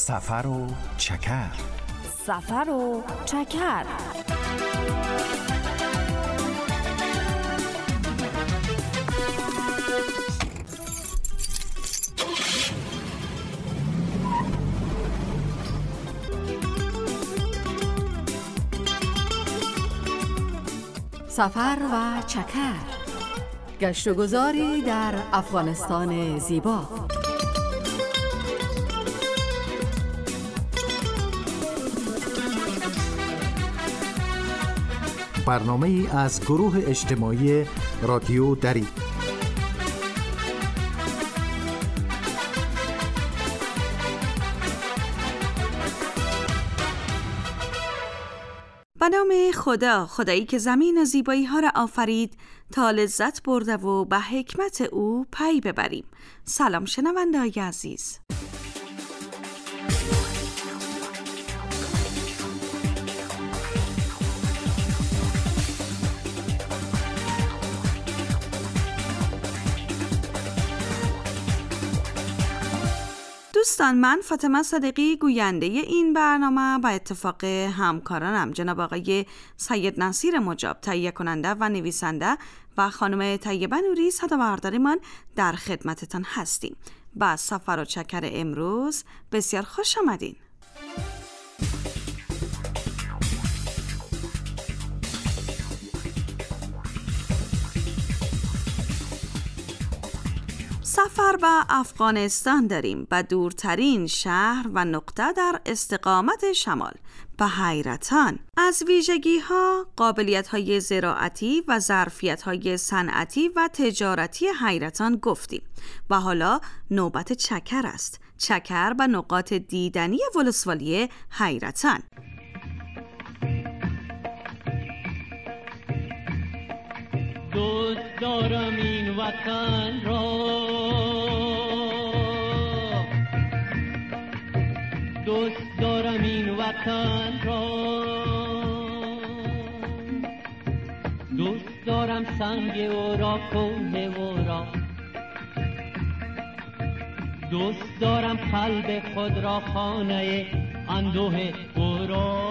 سفر و چکر. سفر و چکر. سفر و چکر. گشت و گذاری در افغانستان زیبا. برنامه ای از گروه اجتماعی رادیو دری. به نام خدا، خدایی که زمین و زیبایی ها را آفرید تا لذت برده و به حکمت او پی ببریم. سلام شنونده‌های عزیز. دوستان، من فاطمه صدیقی گوینده این برنامه به اتفاق همکارانم جناب آقای سید نصیر مجاب تهیه کننده و نویسنده و خانم طیبه نوری صدابردارمان در خدمتتان هستیم. با سفر و چکر امروز بسیار خوش آمدین. سفر به افغانستان داریم، به دورترین شهر و نقطه در استقامت شمال، به حیرتان. از ویژگی ها، قابلیت های زراعتی و ظرفیت های صنعتی و تجارتی حیرتان گفتیم و حالا نوبت چکر است. چکر به نقاط دیدنی ولسوالی حیرتان. دوست دارم این وطن را، دوست دارم این وطن را، دوست دارم سنگ او را، کوه او را، دوست دارم قلب خود را، خانه اندوه او را.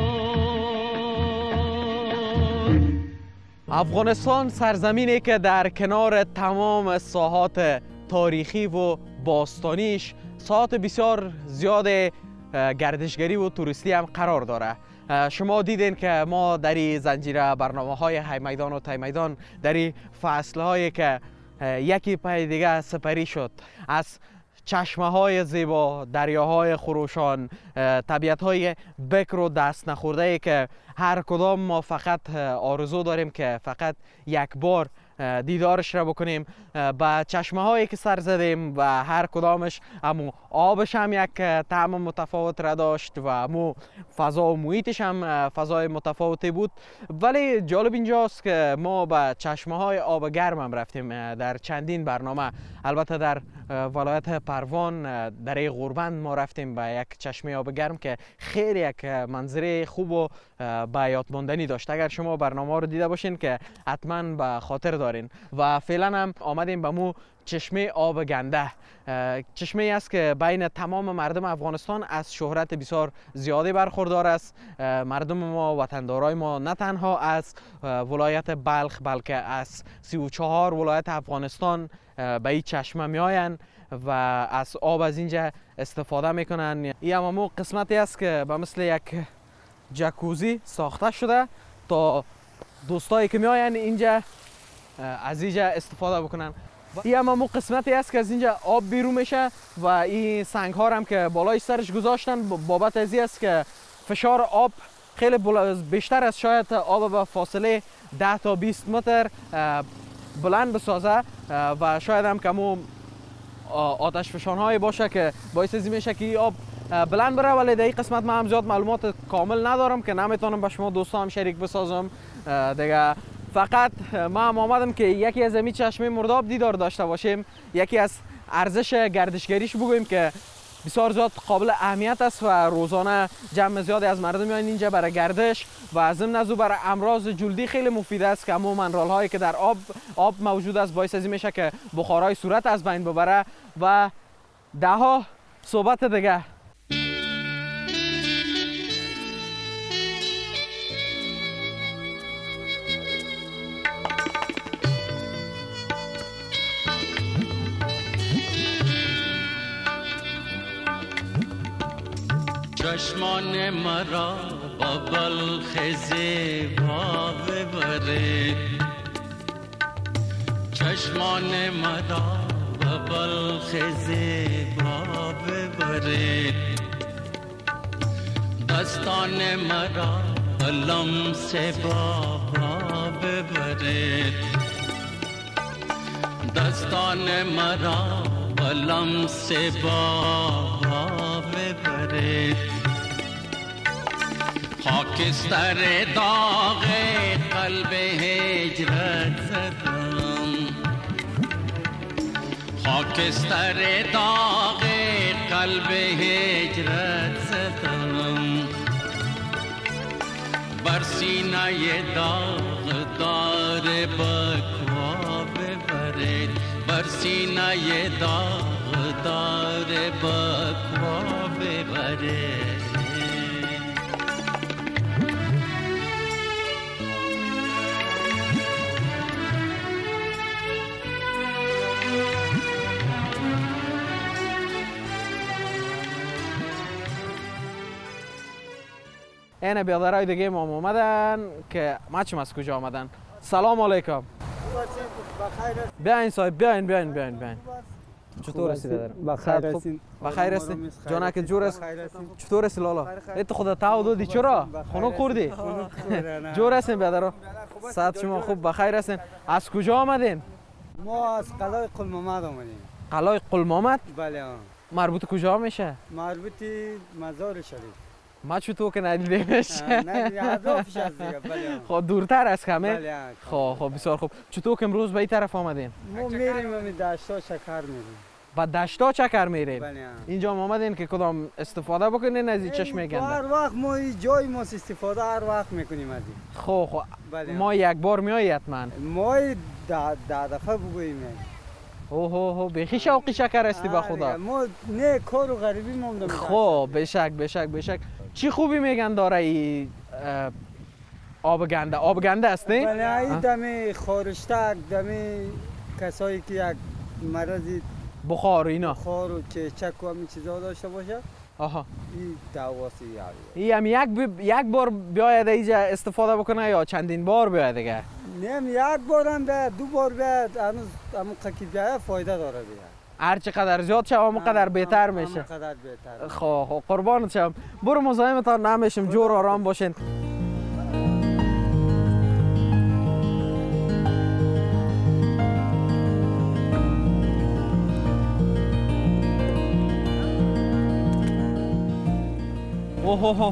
افغانستان سرزمینی که در کنار تمام ساحات تاریخی و باستانیش ساحات بسیار زیاد گردشگری و توریستی هم قرار داره. شما دیدین که ما در این زنجیره برنامه‌های هی میدان و تی میدان در این فصل‌هایی که یکی پای دیگه سپری شد، از چشمه‌های زیبا، دریاهای خروشان، طبیعت‌های بکر و دست نخورده‌ای که هر کدام ما فقط آرزو داریم که فقط یک بار دیدارش را بکنیم. با چشمه‌هایی که سر زدیم و هر کدامش همو آبش هم یک طعم متفاوت را داشت و همو فضا و محیطش هم فضای متفاوتی بود. ولی جالب اینجاست که ما به چشمه‌های آب گرم هم رفتیم در چندین برنامه. البته در ولایت پروان در غوربند ما رفتیم به یک چشمه آب گرم که خیلی یک منظره خوب و به یاد ماندنی داشت. اگر شما برنامه رو دیده باشین که حتما به خاطر دارین. و فعلا هم آمدیم به مو چشمه آب گنده. چشمه ای است که بین تمام مردم افغانستان از شهرت بسیار زیادی برخوردار است. مردم ما، وطندارای ما، نه تنها از ولایت بلخ بلکه از 34 ولایت افغانستان به این چشمه می آین و از آب از اینجا استفاده میکنن. این همون قسمتی است که به مثل یک جکوزی ساخته شده تا دوستایی که می آین اینجا از اینجا استفاده بکنن. این همون قسمتی است که از اینجا آب بیرون میشه و این سنگ ها هم که بالای سرش گذاشتن بابت از این است که فشار آب خیلی بیشتر از شاید آب به فاصله 10 تا 20 متر بلند بسازه و شاید هم کمو آتش فشان هایی باشه که باعث از این میشه که این آب بلند بره. ولی در این قسمت من هم زیاد معلومات کامل ندارم که نمیتونم به شما دوستان شریک بسازم دیگه. فقط ما هم آمدم که یکی از این چشمه مرداب دیدار داشته باشیم، یکی از ارزش گردشگریش بگوییم که بسیار زیاد قابل اهمیت است و روزانه جمع زیادی از مردم میان اینجا برای گردش و از ضمن از او برای امراض جلدی خیلی مفید است که همون منرال هایی که در آب موجود است باعث از این میشه که بخارهای صورت از بین ببره و ده ها صحبت دیگه. چشمان مرا با بلخ زیبا ببرید، چشمان مرا با بلخ زیبا ببرید، دستان مرا با لمس بابا ببرید، دستان مرا با لمس بابا ببرید، خاکستر داغ قلب هجرت زدم، خاکستر داغ قلب هجرت زدم، بر سینه داغدار بکوا ببرید، بر سینه داغدار بکوا ببرید. اینه بیادرهای دیگه ما اومدن که مچم از کجا آمدن. سلام علیکم. بیاین صاحب، بیاین. چطور هستی بیادر؟ بخیر هستین. بخیر هستی؟ جانک جور است؟ چطور هستی لالا؟ ایت خدا تاو دادی چرا؟ خونو خوردی؟ جور هستین بیادر؟ ساعت شما خوب بخیر هستین. از کجا آمدین؟ ما از قلعه قلمامد آمدیم. قلعه قلمامد؟ بله. مربوط کجا میشه؟ مربوط مزار شریف. ما چطور که ندیدیمش؟ نه اطرافش از دیگه. بله. خب دورتر از کمه؟ بله. خب بسیار خوب. چطور که امروز به این طرف آمدین؟ ما میریم دشتا چکر میریم. با دشتا چکر میریم؟ بله. اینجا آمدین که کدام استفاده بکنین از این چشمه گنده؟ هر وقت ما این جای ما استفاده هر وقت میکنیم از این. خب بله. ما یک بار میایی حتما؟ ما 10 دفعه بگوییم. اوه بیخی شوقی شکر هستی با خدا. ما نه کار و غریبی موندم. خب بشک چی خوبی میگن داره ای آب گنده است نه؟ بله این دمی خارشتک دمی کسایی که یک مرضی بخار اینا بخار و چک و همین چیزا داشته باشه آها این دواسی ای هم یک بار بیاید اینجا استفاده بکنه یا چندین بار بیاید دیگه؟ نیم یک بار هم بیاید 2 بار بیاید هنوز همون قکی بیاید فایده داره بیاید هر چقدر زیاد شه همون قدر بهتر میشه. قدر بهتر. خب قربانت شم. برو مزاحمتان نمیشم. جور آرام باشین. اوه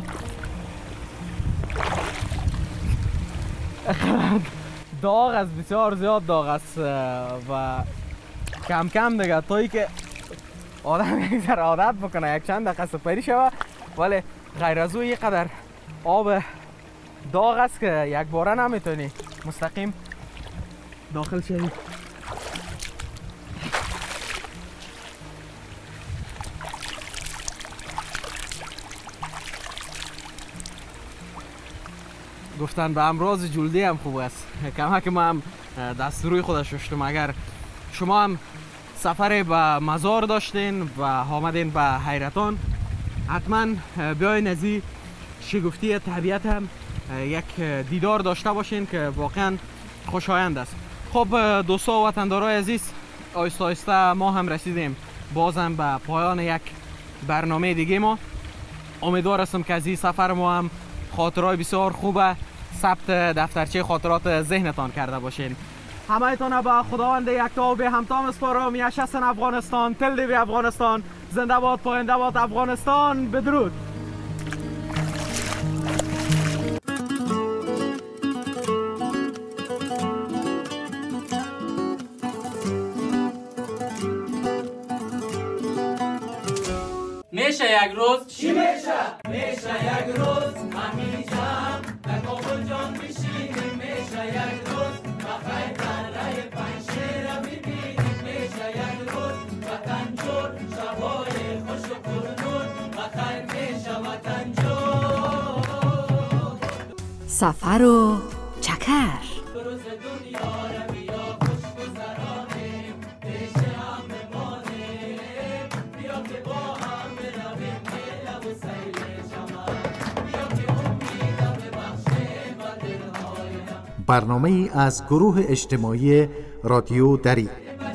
داغ است، بسیار زیاد داغ است و کم دیگه تویی که آدم یک ذره عادت بکنه یک چند دقیقه سپری شوه، ولی غیر از او قدر آب داغ است که یک باره نمیتونی مستقیم داخل شوی. گفتن به امراض جلدی هم خوب است. کمک ما هم دست روی خودش ششتم. اگر شما هم سفر به مزار داشتین و آمدین به حیرتان، حتما بیاین از این شگفتی طبیعت هم یک دیدار داشته باشین که واقعا خوشایند است. خب دوستا و وطندارای عزیز، آهسته ما هم رسیدیم بازم به پایان یک برنامه دیگه. ما امیدوار هستم که از این سفر ما هم خاطرهای بسیار خوبه ثبت دفترچه خاطرات ذهنتان کرده باشین. همه ایتان به خداوند یکتا و به همتا مسپارم. یشستن افغانستان، تل دیوی افغانستان، زنده باد پاینده باد افغانستان. بدرود. میشه یک روز چی میشه یک روز همیشه در کابل جان بشینیم. میشه یک روز بخیر دره پنشیر ببینیم. میشه یک روز وطن جور شبای خوش و پرنور بخیر میشه وطن جور. سفر و چکر روز دنیا را بیا خوش گذرانیم. پیش هم بمانیم بیا که با هم برویم میله و سیلش. برنامه از گروه اجتماعی رادیو دری.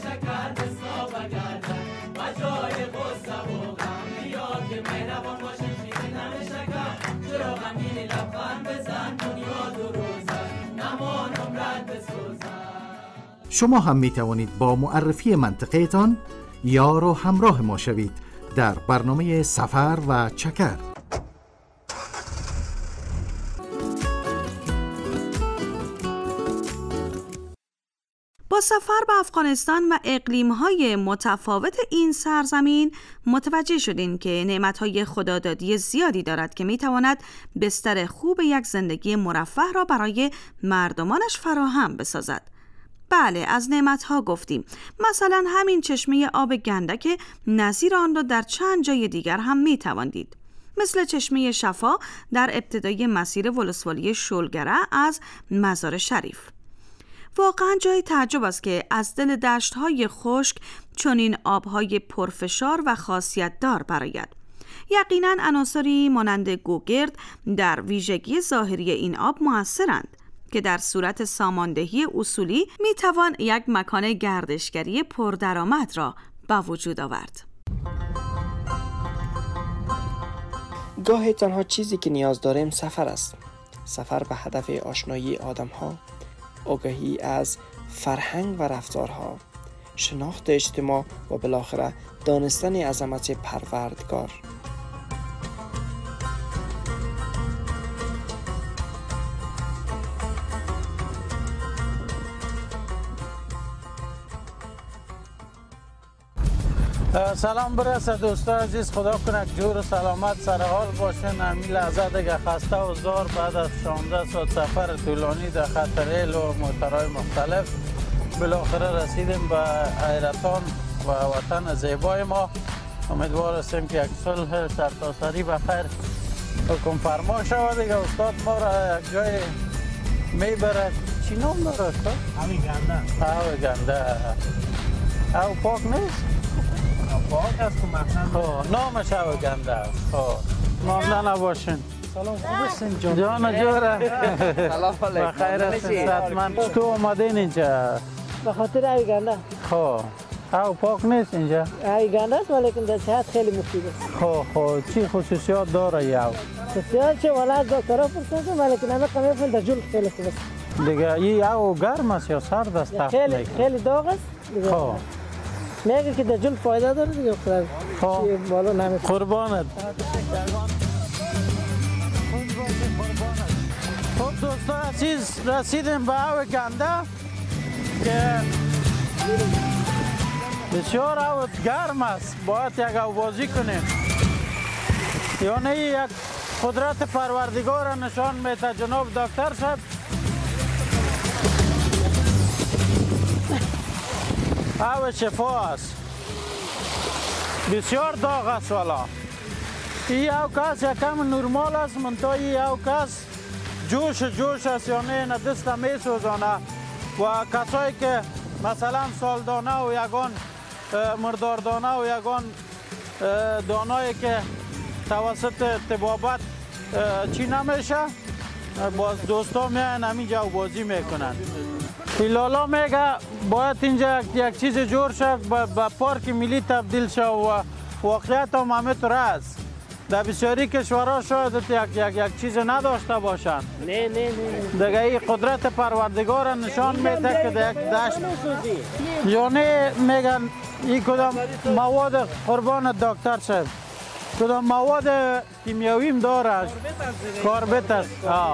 شما هم می توانید با معرفی منطقه‌تان یار و همراه ما شوید در برنامه سفر و چکر. با سفر به افغانستان و اقلیم‌های متفاوت این سرزمین متوجه شدین که نعمت‌های خدادادی زیادی دارد که می‌تواند بستر خوب یک زندگی مرفه را برای مردمانش فراهم بسازد. بله، از نعمت‌ها گفتیم. مثلا همین چشمه آب گنده که نظیر آن را در چند جای دیگر هم می‌توان دید. مثل چشمه شفا در ابتدای مسیر ولسوالی شلگره از مزار شریف. واقعا جای تعجب است که از دل دشت‌های خشک چنین آب‌های پرفشار و خاصیت‌دار برآید. یقیناً عناصری مانند گوگرد در ویژگی ظاهری این آب مؤثرند که در صورت ساماندهی اصولی می‌توان یک مکان گردشگری پردرآمد را به وجود آورد. گاهی تنها چیزی که نیاز داریم سفر است. سفر به هدف آشنایی آدم‌ها، آگاهی از فرهنگ و رفتارها، شناخت اجتماع و بالاخره دانستن عظمت پروردگار. سلام برسه دوستا عزیز، خدا کنه جور و سلامت سر حال باشین. همین لحظه دیگه خسته و زار بعد از 16 ساعت سفر طولانی در خط ریل و موترهای مختلف بالاخره رسیدیم به حیرتان و وطن زیبای ما. امیدوار هستیم که یک صلح سرتاسری بخیر حکم فرما شود. دیگه استاد ما را یک جای میبرد. چی نام داره استاد؟ همین گنده. همین گنده. او پاک نیست؟ پاک است که مثلا نامش او گنده است. ممنون نباشین. سلام، خوب هستین جان جوره. سلام علیکم. بخیر هستین صحتمند. تو اومدین اینجا؟ به خاطر ای گنده. خب او پاک نیست اینجا؟ ای گنده است ولی در صحت خیلی مفید است. خب چی خصوصیات داره یو؟ خصوصیات چه والا دکترها پرسیدن ولی که نمک کمی فل در جلد خیلی خوب است. دیگه ای او گرم است یا سرد است؟ خیلی داغ است. خب میگه که در جلد فایده داره دیگه. خب بالا نمیشه. قربانت. خب دوستا عزیز رسیدیم به او گنده که بسیار او گرم است. باید یک آوازی کنیم. یعنی یک قدرت پروردگار نشان میده جناب دکتر صاحب. او شفا است. بسیار داغ است والا. این او کس یکم نرمال است منتها این او کس جوش است، یعنی این دست می سوزانه و کسایی که مثلا سالدانه و یگان مرداردانه و یگان دانایی که توسط طبابت چی نمیشه باز دوستا میان همینجا بازی میکنن. ایلالا میگه باید اینجا یک چیز جور شد به پارک ملی تبدیل شد و واقعیت هم همینطور است. در بسیاری کشورها شاید یک چیز نداشته باشند. نه دیگه این قدرت پروردگار نشان میده که در یک دشت یعنی میگن این کدام مواد قربان دکتر صاحب کدام مواد کیمیاویم داره؟ کاربت است.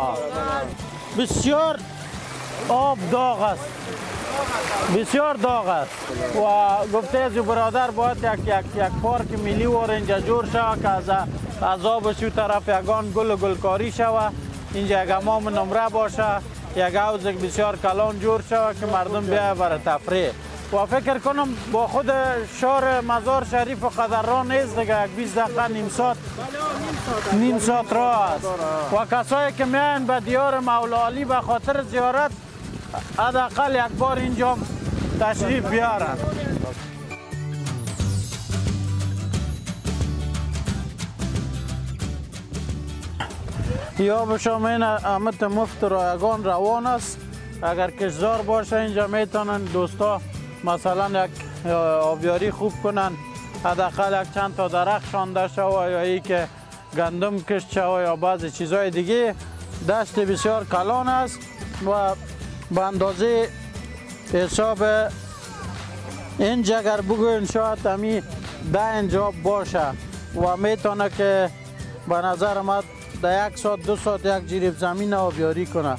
بسیار آب داغ است. بسیار داغ است و گفته از برادر باید یک پارک ملی وار اینجا جور شود که از آبش او طرف یگان گل و گلکاری شود، اینجا یک حمام نمره باشه، یک حوض بسیار کلان جور شود که مردم بیا برای تفریح. و فکر کنم با خود شهر مزار شریف و قدران نیست دیگه، یک 20 دقیقه نیم ساعت راه است و کسایی که میان به دیار مولا علی به خاطر زیارت حداقل یک بار اینجا تشریف بیارن. یا به شما این امت مفت رایگان روان است اگر کشتزار باشه اینجا میتونن دوستا مثلا یک آبیاری خوب کنن، حداقل یک چند تا درخت شانده شوه یا ای که گندم کشت شوه یا بعضی چیزهای دیگه. دشت بسیار کلان است و به اندازه حساب اینجا اگر بگوین شاید همی 10 اینجا باشه و میتونه که به نظر من در 1 ساعت 2 ساعت یک جریب زمین آبیاری کنه.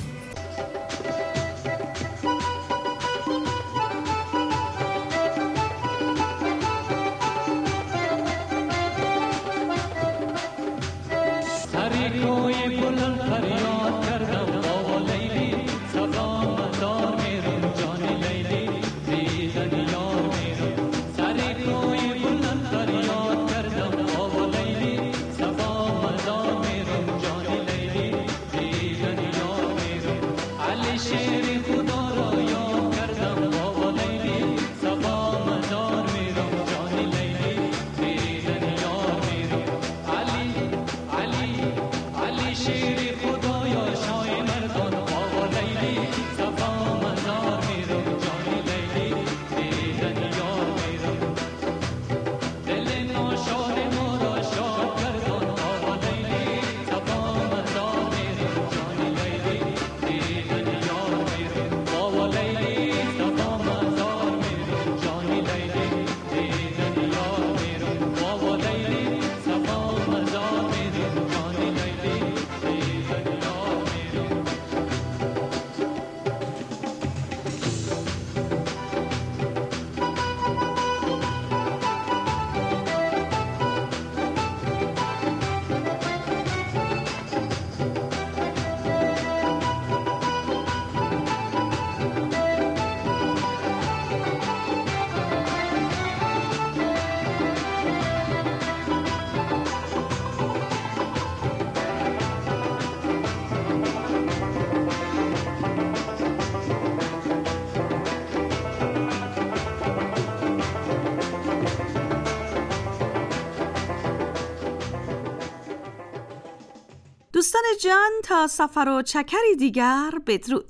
دوستان جان، تا سفر و چکری دیگر بدرود.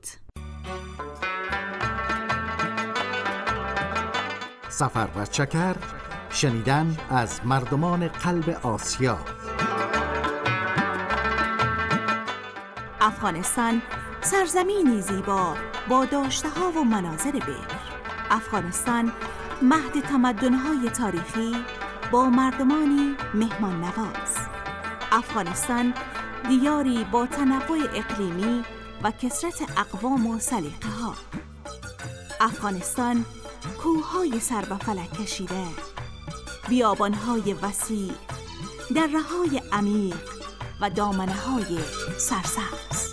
سفر و چکر، شنیدن از مردمان قلب آسیا. افغانستان سرزمینی زیبا با داشته‌ها و مناظر بکر. افغانستان مهد تمدن‌های تاریخی با مردمانی مهمان نواز. افغانستان دیاری با تنوع اقلیمی و کثرت اقوام و سلیقه‌ها. افغانستان کوه‌های سر به فلک کشیده، بیابان‌های وسیع، دره‌های عمیق و دامنه‌های سرسبز.